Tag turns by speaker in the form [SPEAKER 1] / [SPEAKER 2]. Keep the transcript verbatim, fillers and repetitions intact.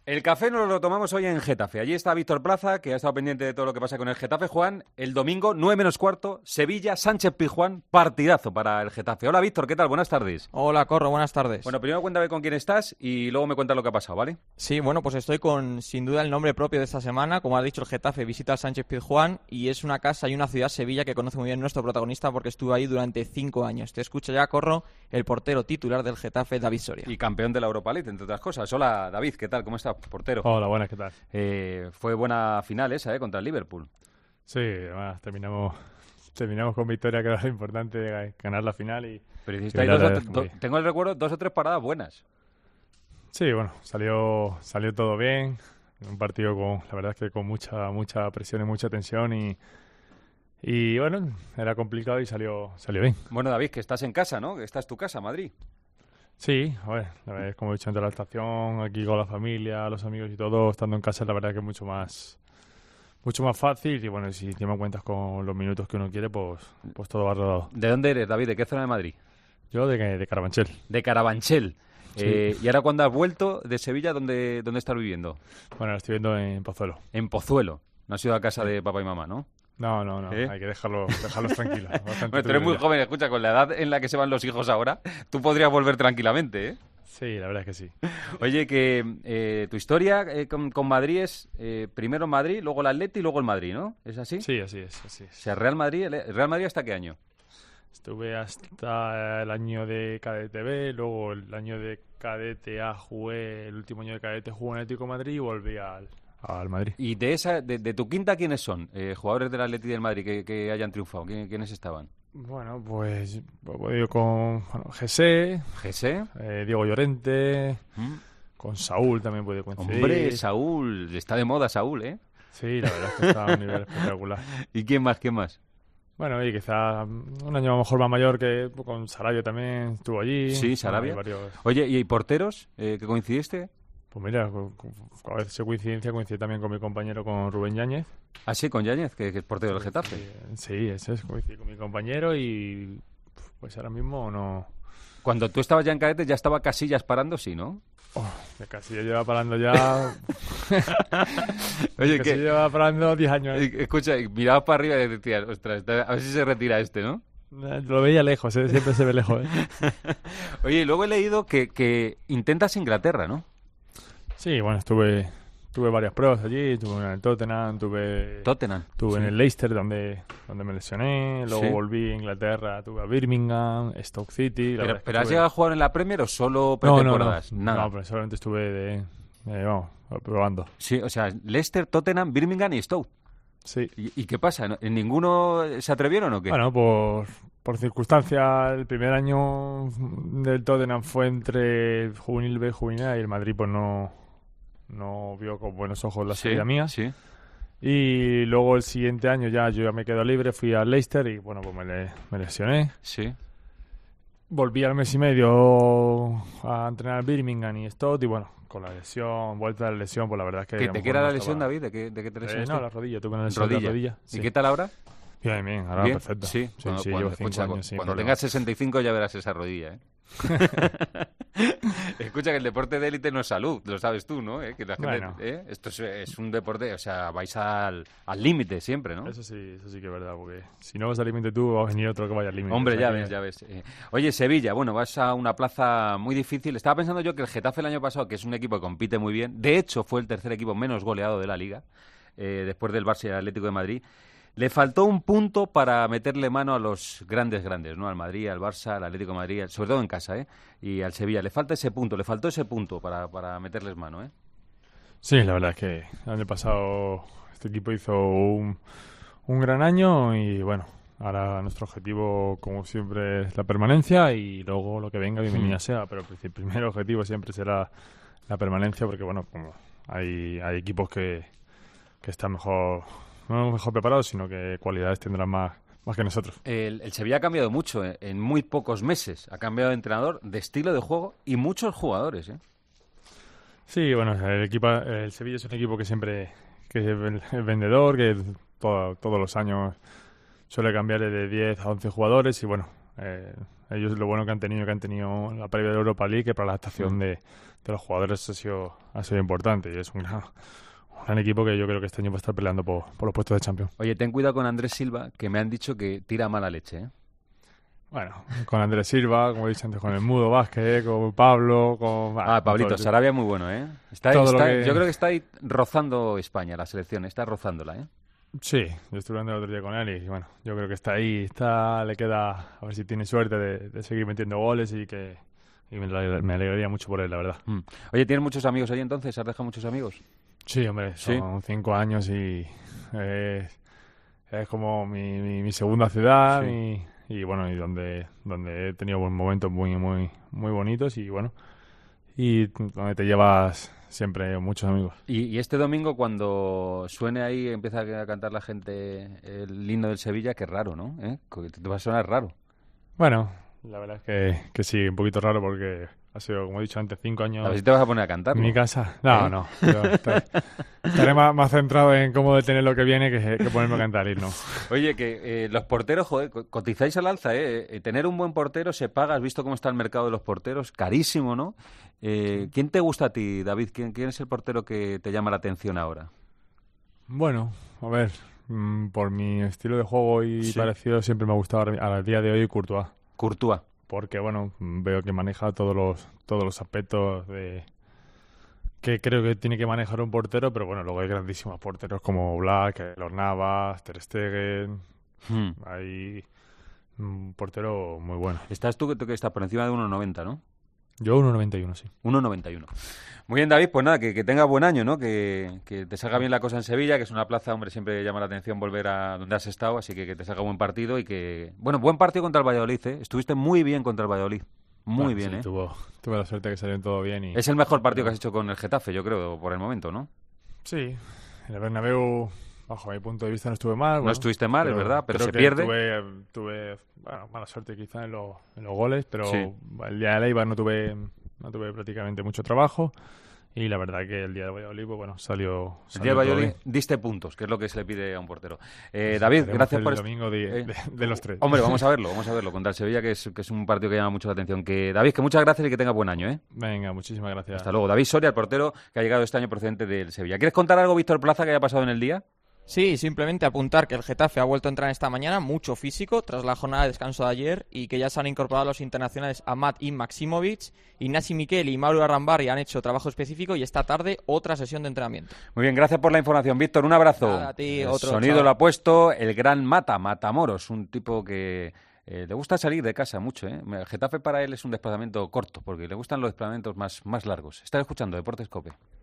[SPEAKER 1] El café nos lo tomamos hoy en Getafe. Allí está Víctor Plaza, que ha estado pendiente de todo lo que pasa con el Getafe. Juan, el domingo, nueve menos cuarto, Sevilla, Sánchez Pizjuán, partidazo para el Getafe. Hola Víctor, ¿qué tal? Buenas tardes.
[SPEAKER 2] Hola Corro, buenas tardes.
[SPEAKER 1] Bueno, primero cuéntame con quién estás y luego me cuentas lo que ha pasado, ¿vale?
[SPEAKER 2] Sí, bueno, pues estoy con, sin duda, el nombre propio de esta semana. Como ha dicho, el Getafe visita al Sánchez Pizjuán y es una casa y una ciudad, Sevilla, que conoce muy bien nuestro protagonista porque estuvo ahí durante cinco años. Te escucha ya, Corro, el portero titular del Getafe, David Soria.
[SPEAKER 1] Y campeón de la Europa League, entre otras cosas. Hola David, ¿qué tal? ¿Cómo estás, portero?
[SPEAKER 3] Hola, buenas, ¿qué tal?
[SPEAKER 1] Eh, fue buena final esa, ¿eh? Contra el Liverpool.
[SPEAKER 3] Sí, bueno, terminamos terminamos con victoria, que era lo importante, ganar la final. y
[SPEAKER 1] Pero hiciste ahí dos o do, tengo el recuerdo, dos o tres paradas buenas.
[SPEAKER 3] Sí, bueno, salió salió todo bien. Un partido con, la verdad es que con mucha mucha presión y mucha tensión y y bueno, era complicado y salió salió bien.
[SPEAKER 1] Bueno, David, que estás en casa, ¿no? Que esta es tu casa, Madrid.
[SPEAKER 3] Sí, a ver, la verdad es como he dicho antes, la estación, aquí con la familia, los amigos y todo, estando en casa, la verdad que es mucho más mucho más fácil y bueno, si te me cuentas con los minutos que uno quiere, pues pues todo va rodado.
[SPEAKER 1] ¿De dónde eres, David? ¿De qué zona de Madrid?
[SPEAKER 3] Yo de, de Carabanchel.
[SPEAKER 1] De Carabanchel.
[SPEAKER 3] Sí.
[SPEAKER 1] Eh, y ahora cuando has vuelto de Sevilla, ¿dónde, dónde estás viviendo?
[SPEAKER 3] Bueno, estoy viviendo en Pozuelo.
[SPEAKER 1] En Pozuelo. No has ido a casa de papá y mamá, ¿no?
[SPEAKER 3] No, no, no,
[SPEAKER 1] ¿Eh?
[SPEAKER 3] hay que dejarlo, dejarlos tranquilos.
[SPEAKER 1] Bueno, tú eres muy joven, escucha, con la edad en la que se van los hijos ahora, tú podrías volver tranquilamente, ¿eh?
[SPEAKER 3] Sí, la verdad es que sí.
[SPEAKER 1] Oye, que eh, tu historia eh, con, con Madrid es eh, primero Madrid, luego el Atleti y luego el Madrid, ¿no? ¿Es así?
[SPEAKER 3] Sí, así es, así es.
[SPEAKER 1] O sea, Real Madrid, ¿el Real Madrid hasta qué año?
[SPEAKER 3] Estuve hasta el año de Cadete B, luego el año de Cadete A jugué, el último año de Cadete jugué en Atlético de Madrid y volví al, al Madrid.
[SPEAKER 1] ¿Y de esa, de, de tu quinta quiénes son? Eh, jugadores del Atleti y del Madrid que, que hayan triunfado, ¿quiénes estaban?
[SPEAKER 3] Bueno, pues he ido con bueno, José,
[SPEAKER 1] José,
[SPEAKER 3] eh, Diego Llorente,
[SPEAKER 1] ¿Mm?
[SPEAKER 3] con Saúl también puede coincidir.
[SPEAKER 1] Hombre, Saúl, está de moda Saúl, ¿eh?
[SPEAKER 3] Sí, la verdad es que está a un nivel espectacular.
[SPEAKER 1] ¿Y quién más, quién más?
[SPEAKER 3] Bueno, y quizá un año a lo mejor más mayor que con Sarabia también estuvo allí.
[SPEAKER 1] Sí, Sarabia.
[SPEAKER 3] Bueno, varios...
[SPEAKER 1] Oye, ¿y porteros eh, que coincidiste?
[SPEAKER 3] Pues mira, a veces coincidencia coincide también con mi compañero, con Rubén Yáñez.
[SPEAKER 1] Ah, sí, con Yáñez, que, que es portero del Getafe.
[SPEAKER 3] Sí, ese es, coincide con mi compañero y pues ahora mismo no...
[SPEAKER 1] Cuando tú estabas ya en Cadete, ya estaba Casillas parando, sí, ¿no?
[SPEAKER 3] Oh, Casillas lleva parando ya...
[SPEAKER 1] Oye,
[SPEAKER 3] Casillas
[SPEAKER 1] que...
[SPEAKER 3] lleva parando diez años. ¿eh?
[SPEAKER 1] Escucha, mirabas para arriba y decías, ostras, a ver si se retira este, ¿no?
[SPEAKER 3] Lo veía lejos, ¿eh? Siempre se ve lejos. ¿eh?
[SPEAKER 1] Oye, luego he leído que, que intentas Inglaterra, ¿no?
[SPEAKER 3] Sí, bueno, estuve tuve varias pruebas allí, estuve en el Tottenham, tuve
[SPEAKER 1] Tottenham,
[SPEAKER 3] tuve
[SPEAKER 1] sí.
[SPEAKER 3] en el Leicester donde, donde me lesioné, luego
[SPEAKER 1] Sí.
[SPEAKER 3] volví a Inglaterra, tuve a Birmingham, Stoke City. La
[SPEAKER 1] ¿Pero,
[SPEAKER 3] verdad es que
[SPEAKER 1] pero has
[SPEAKER 3] tuve-
[SPEAKER 1] llegado a jugar en la Premier o solo
[SPEAKER 3] No, no, no,
[SPEAKER 1] pretemporadas? Nada.
[SPEAKER 3] no, pero solamente estuve de, de, vamos, probando.
[SPEAKER 1] Sí, o sea, Leicester, Tottenham, Birmingham y Stoke.
[SPEAKER 3] Sí.
[SPEAKER 1] ¿Y, y qué pasa? ¿No- ¿En ninguno se atrevieron o qué?
[SPEAKER 3] Bueno, por, por circunstancias, el primer año del Tottenham fue entre juvenil B y juvenil A y el Madrid pues no, no vio con buenos ojos la
[SPEAKER 1] sí,
[SPEAKER 3] salida mía.
[SPEAKER 1] sí.
[SPEAKER 3] Y luego el siguiente año ya yo ya me quedo libre, fui al Leicester y bueno, pues me, le- me lesioné.
[SPEAKER 1] Sí.
[SPEAKER 3] Volví al mes y medio a entrenar Birmingham y Stoke y bueno, con la lesión, vuelta de la lesión, pues la verdad es que... a
[SPEAKER 1] ¿Qué,
[SPEAKER 3] lo
[SPEAKER 1] ¿De qué
[SPEAKER 3] mejor
[SPEAKER 1] era
[SPEAKER 3] no
[SPEAKER 1] la lesión,
[SPEAKER 3] estaba-
[SPEAKER 1] David? ¿De qué, de qué te
[SPEAKER 3] Eh,
[SPEAKER 1] lesionaste?
[SPEAKER 3] no, la rodilla, tuve una lesión de
[SPEAKER 1] Rodilla.
[SPEAKER 3] la rodilla.
[SPEAKER 1] ¿Y
[SPEAKER 3] Sí.
[SPEAKER 1] qué tal ahora?
[SPEAKER 3] Bien, bien, ahora
[SPEAKER 1] ¿Bien?
[SPEAKER 3] perfecto.
[SPEAKER 1] Sí,
[SPEAKER 3] sí,
[SPEAKER 1] cuando,
[SPEAKER 3] sí,
[SPEAKER 1] cuando,
[SPEAKER 3] llevo cinco
[SPEAKER 1] escucha,
[SPEAKER 3] años sin
[SPEAKER 1] cuando
[SPEAKER 3] problema.
[SPEAKER 1] tengas sesenta y cinco ya verás esa rodilla, ¿eh? Escucha, que el deporte de élite no es salud, lo sabes tú, ¿no? ¿Eh? Que la gente,
[SPEAKER 3] Bueno.
[SPEAKER 1] ¿eh? Esto es, es un deporte, o sea, vais al al límite siempre, ¿no?
[SPEAKER 3] Eso sí, eso sí que es verdad, porque si no vas al límite tú, va a venir otro que vaya al límite.
[SPEAKER 1] Hombre,
[SPEAKER 3] O sea
[SPEAKER 1] ya
[SPEAKER 3] que-
[SPEAKER 1] ves, ya ves. Eh, oye, Sevilla, bueno, vas a una plaza muy difícil. Estaba pensando yo que el Getafe el año pasado, que es un equipo que compite muy bien, de hecho fue el tercer equipo menos goleado de la Liga, eh, después del Barça y el Atlético de Madrid, le faltó un punto para meterle mano a los grandes grandes, ¿no? Al Madrid, al Barça, al Atlético de Madrid, sobre todo en casa, ¿eh? Y al Sevilla. Le falta ese punto, le faltó ese punto para, para meterles mano, ¿eh?
[SPEAKER 3] Sí, la verdad es que el año pasado este equipo hizo un, un gran año y bueno, ahora nuestro objetivo, como siempre, es la permanencia y luego lo que venga, bienvenida
[SPEAKER 1] Hmm.
[SPEAKER 3] sea, pero el primer objetivo siempre será la permanencia porque bueno, como hay, hay equipos que, que están mejor, no mejor preparados, sino que cualidades tendrán más, más que nosotros.
[SPEAKER 1] El, el Sevilla ha cambiado mucho eh, en muy pocos meses. Ha cambiado de entrenador, de estilo de juego y muchos jugadores, ¿eh?
[SPEAKER 3] Sí, bueno, el equipo, el Sevilla es un equipo que siempre que es vendedor, que todo- todos los años suele cambiar de diez a once jugadores y bueno, eh, ellos lo bueno que han tenido, que han tenido la previa de Europa League, que para la adaptación mm. de, de los jugadores ha sido, ha sido importante, y es un gran, un gran equipo que yo creo que este año va a estar peleando por, por los puestos de Champions.
[SPEAKER 1] Oye, ten cuidado con Andrés Silva, que me han dicho que tira mala leche, ¿eh?
[SPEAKER 3] Bueno, con Andrés Silva, como he dicho antes, con el Mudo Vázquez, con Pablo, con...
[SPEAKER 1] Ah, ah Pablito, Sarabia muy bueno, ¿eh? Está, está, que... Yo creo que está ahí rozando España, la selección, está rozándola, ¿eh?
[SPEAKER 3] Sí, yo estuve hablando el otro día con él y bueno, yo creo que está ahí, está, le queda, a ver si tiene suerte de, de seguir metiendo goles y que y me, me alegraría mucho por él, la verdad.
[SPEAKER 1] Mm. Oye, ¿tienes muchos amigos ahí entonces? ¿Has dejado muchos amigos?
[SPEAKER 3] Sí, hombre, son ¿Sí? cinco años y eh, es como mi, mi, mi segunda ciudad, sí. mi... y bueno, y donde donde he tenido momentos muy muy muy bonitos y bueno, y donde te llevas siempre muchos amigos.
[SPEAKER 1] Y, y este domingo cuando suene ahí, empieza a cantar la gente el himno del Sevilla, que es raro, ¿no? ¿Eh? Te va a sonar raro.
[SPEAKER 3] Bueno, la verdad es que, que sí, un poquito raro porque ha sido, como he dicho antes, cinco años...
[SPEAKER 1] A ver si te vas a poner a cantar,
[SPEAKER 3] en mi casa. No, ¿Eh? no. Yo estaré, estaré más, más centrado en cómo detener lo que viene que, que ponerme a cantar el himno.
[SPEAKER 1] Oye, que eh, los porteros, joder, cotizáis al alza, ¿eh? eh tener un buen portero se paga. Has visto cómo está el mercado de los porteros, carísimo, ¿no? Eh, ¿Quién te gusta a ti, David? ¿Quién, ¿Quién es el portero que te llama la atención ahora?
[SPEAKER 3] Bueno, a ver, mmm, por mi estilo de juego y sí. parecido, siempre me ha gustado al día de hoy Courtois.
[SPEAKER 1] Courtois.
[SPEAKER 3] Porque, bueno, veo que maneja todos los todos los aspectos de que creo que tiene que manejar un portero, pero bueno, luego hay grandísimos porteros como Black, Los Navas, Ter Stegen. Hmm. Hay un portero muy bueno.
[SPEAKER 1] Estás tú que estás por encima de uno noventa, ¿no?
[SPEAKER 3] Yo uno noventa y uno, sí.
[SPEAKER 1] uno noventa y uno. Muy bien, David, pues nada, que, que tenga buen año, ¿no? Que, que te salga bien la cosa en Sevilla, que es una plaza, hombre, siempre llama la atención volver a donde has estado, así que que te salga buen partido y que... Bueno, buen partido contra el Valladolid, ¿eh? Estuviste muy bien contra el Valladolid. Muy bueno, bien,
[SPEAKER 3] sí,
[SPEAKER 1] ¿eh?
[SPEAKER 3] Tuvo, tuve la suerte que salió todo bien y...
[SPEAKER 1] Es el mejor partido que has hecho con el Getafe, yo creo, por el momento, ¿no?
[SPEAKER 3] Sí, el Bernabéu... Bajo mi punto de vista no estuve mal.
[SPEAKER 1] No
[SPEAKER 3] bueno,
[SPEAKER 1] estuviste mal, es verdad, pero se pierde.
[SPEAKER 3] Tuve, tuve bueno, mala suerte quizá en, lo, en los goles, pero sí. el día de Eibar no tuve, no tuve prácticamente mucho trabajo y la verdad que el día de Valladolid, pues, bueno, salió, salió
[SPEAKER 1] el día de Valladolid diste puntos, que es lo que se le pide a un portero. Eh, pues David, gracias por...
[SPEAKER 3] el domingo de, eh, de, de los tres.
[SPEAKER 1] Hombre, vamos a verlo, vamos a verlo contra el Sevilla, que es, que es un partido que llama mucho la atención. Que David, que muchas gracias y que tenga buen año, ¿eh?
[SPEAKER 3] Venga, muchísimas gracias.
[SPEAKER 1] Hasta luego. David Soria, el portero que ha llegado este año procedente del Sevilla. ¿Quieres contar algo, Víctor Plaza, que haya pasado en el día?
[SPEAKER 2] Sí, simplemente apuntar que el Getafe ha vuelto a entrar esta mañana, mucho físico, tras la jornada de descanso de ayer, y que ya se han incorporado los internacionales Amat y Maximovic, Ignasi Miquel y Mauro Arrambarri han hecho trabajo específico y esta tarde otra sesión de entrenamiento.
[SPEAKER 1] Muy bien, gracias por la información, Víctor, un abrazo.
[SPEAKER 2] Nada, a ti,
[SPEAKER 1] el
[SPEAKER 2] otro,
[SPEAKER 1] sonido
[SPEAKER 2] chao.
[SPEAKER 1] Lo ha puesto el gran Mata, Matamoros, un tipo que eh, le gusta salir de casa mucho, ¿eh? El Getafe para él es un desplazamiento corto, porque le gustan los desplazamientos más, más largos. Estás escuchando Deportes COPE.